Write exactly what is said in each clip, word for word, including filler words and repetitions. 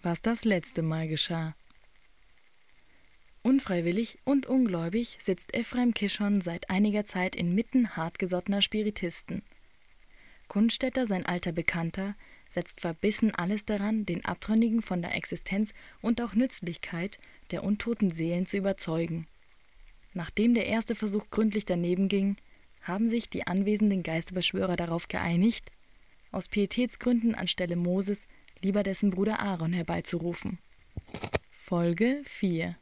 was das letzte Mal geschah. Unfreiwillig und ungläubig sitzt Ephraim Kishon seit einiger Zeit inmitten hartgesottener Spiritisten. Kundstetter, sein alter Bekannter, setzt verbissen alles daran, den Abtrünnigen von der Existenz und auch Nützlichkeit der untoten Seelen zu überzeugen. Nachdem der erste Versuch gründlich daneben ging, haben sich die anwesenden Geisterbeschwörer darauf geeinigt, aus Pietätsgründen anstelle Moses lieber dessen Bruder Aaron herbeizurufen. Folge vier.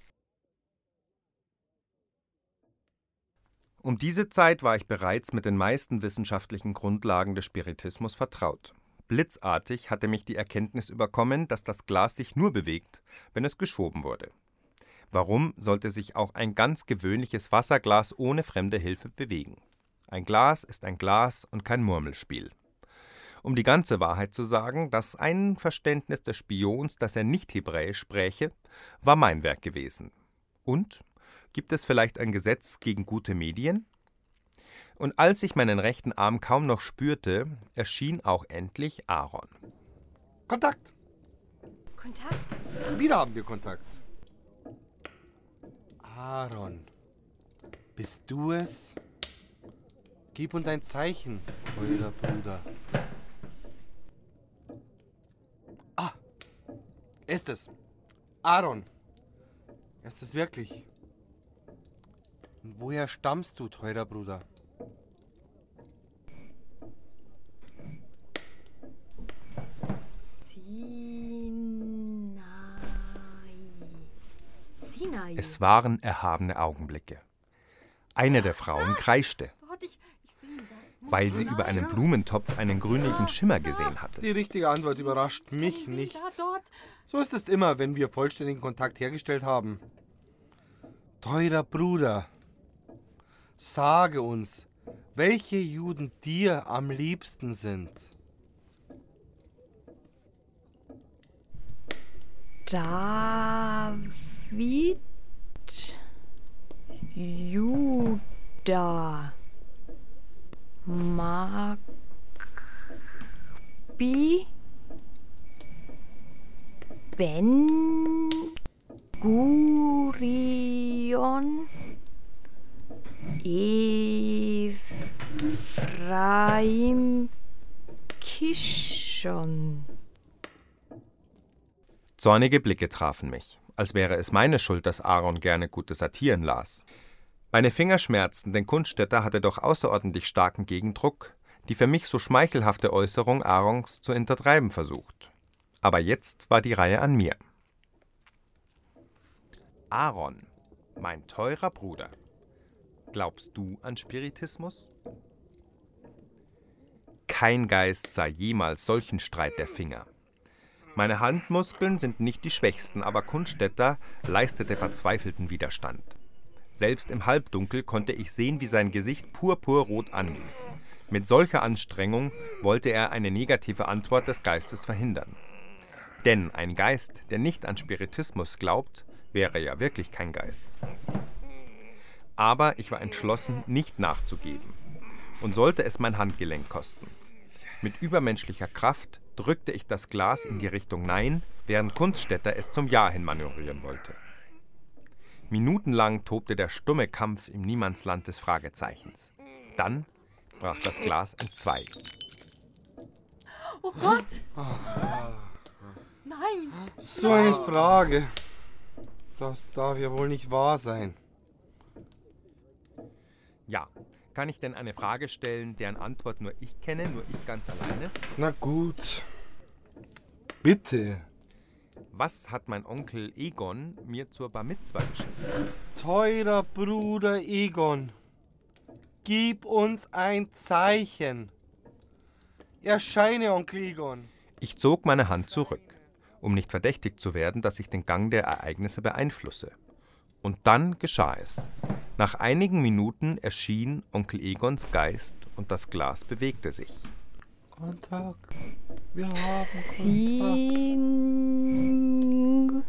Um diese Zeit war ich bereits mit den meisten wissenschaftlichen Grundlagen des Spiritismus vertraut. Blitzartig hatte mich die Erkenntnis überkommen, dass das Glas sich nur bewegt, wenn es geschoben wurde. Warum sollte sich auch ein ganz gewöhnliches Wasserglas ohne fremde Hilfe bewegen? Ein Glas ist ein Glas und kein Murmelspiel. Um die ganze Wahrheit zu sagen, das Einverständnis des Spions, dass er nicht Hebräisch spräche, war mein Werk gewesen. Und? Gibt es vielleicht ein Gesetz gegen gute Medien? Und als ich meinen rechten Arm kaum noch spürte, erschien auch endlich Aaron. Kontakt! Kontakt? Wieder haben wir Kontakt. Aaron, bist du es? Gib uns ein Zeichen, euer Bruder. Ah, er ist es. Aaron. Er ist es wirklich. Und woher stammst du, teurer Bruder? Sinai. Sinai. Es waren erhabene Augenblicke. Eine der Frauen kreischte, weil sie über einen Blumentopf einen grünlichen Schimmer gesehen hatte. Die richtige Antwort überrascht mich nicht. So ist es immer, wenn wir vollständigen Kontakt hergestellt haben. Teurer Bruder, sage uns, welche Juden dir am liebsten sind. David, Juda, Magbi, Ben Gurion, Ephraim Kishon. Zornige Blicke trafen mich, als wäre es meine Schuld, dass Aaron gerne gute Satiren las. Meine Finger schmerzten, denn Kundstetter hatte doch außerordentlich starken Gegendruck, die für mich so schmeichelhafte Äußerung Aarons zu hintertreiben versucht. Aber jetzt war die Reihe an mir. Aaron, mein teurer Bruder, glaubst du an Spiritismus? Kein Geist sah jemals solchen Streit der Finger. Meine Handmuskeln sind nicht die schwächsten, aber Kundstetter leistete verzweifelten Widerstand. Selbst im Halbdunkel konnte ich sehen, wie sein Gesicht purpurrot anlief. Mit solcher Anstrengung wollte er eine negative Antwort des Geistes verhindern. Denn ein Geist, der nicht an Spiritismus glaubt, wäre ja wirklich kein Geist. Aber ich war entschlossen, nicht nachzugeben. Und sollte es mein Handgelenk kosten. Mit übermenschlicher Kraft drückte ich das Glas in die Richtung Nein, während Kundstetter es zum Ja hin manövrieren wollte. Minutenlang tobte der stumme Kampf im Niemandsland des Fragezeichens. Dann brach das Glas entzwei. Oh Gott! Nein! So eine Frage. Das darf ja wohl nicht wahr sein. Ja, kann ich denn eine Frage stellen, deren Antwort nur ich kenne, nur ich ganz alleine? Na gut. Bitte. Was hat mein Onkel Egon mir zur Bar Mitzwa geschenkt? Teurer Bruder Egon, gib uns ein Zeichen. Erscheine, Onkel Egon. Ich zog meine Hand zurück, um nicht verdächtigt zu werden, dass ich den Gang der Ereignisse beeinflusse. Und dann geschah es. Nach einigen Minuten erschien Onkel Egons Geist und das Glas bewegte sich. Kontakt. Wir haben Ping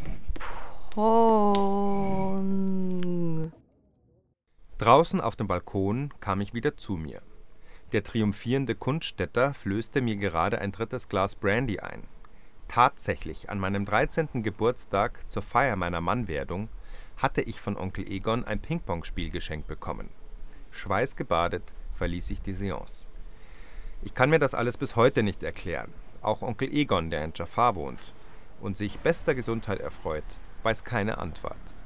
Pong. Draußen auf dem Balkon kam ich wieder zu mir. Der triumphierende Kundstetter flößte mir gerade ein drittes Glas Brandy ein. Tatsächlich, an meinem dreizehnten Geburtstag, zur Feier meiner Mannwerdung, hatte ich von Onkel Egon ein Ping-Pong-Spiel geschenkt bekommen. Schweißgebadet verließ ich die Seance. Ich kann mir das alles bis heute nicht erklären. Auch Onkel Egon, der in Jafar wohnt und sich bester Gesundheit erfreut, weiß keine Antwort.